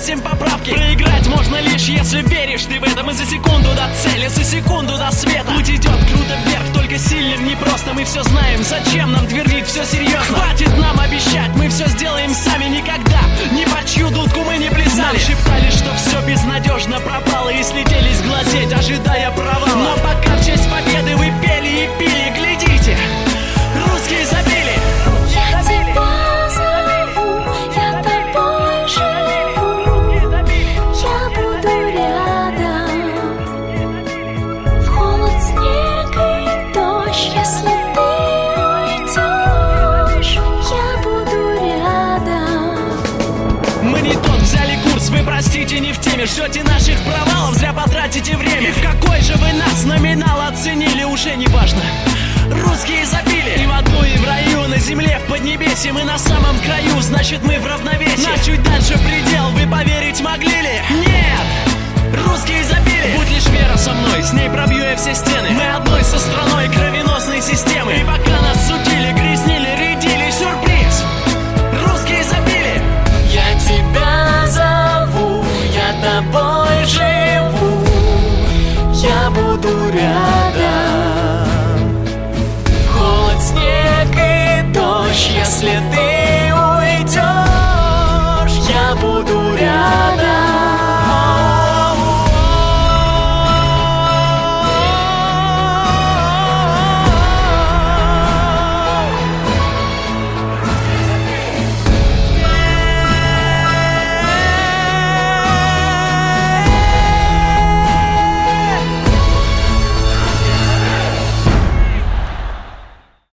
вносим поправки. Проиграть можно лишь, если веришь ты в этом. И за секунду до цели, за секунду до света путь идет круто вверх, только сильным непросто. Мы все знаем, зачем нам твердить все серьезно. Хватит нам обещать, мы все сделаем сами. Никогда ни по чью дудку мы не плясали. Нам шептали, что все безнадежно пропало, и слетелись глазеть, ожидая провала. Но пока в честь победы вы пели и пили, глядите, русские забили. Я тебя зову, я тобой живу, я буду рядом. В холод, снег и дождь, если ты уйдешь, я буду рядом. Мы не тот взяли курс, вы простите, не в теме. Ждете наших провалов, зря потратите время. И в какой же вы нас номинал оценили, уже не важно. Русские забили и в аду, и в раю, на земле, в поднебесье. Мы на самом краю, значит мы в равновесии. Нас чуть дальше предел, вы поверить могли ли? Нет! Русские забили. Будь лишь вера со мной, с ней пробью я все стены. Мы одной со страной кровеносной системы. И пока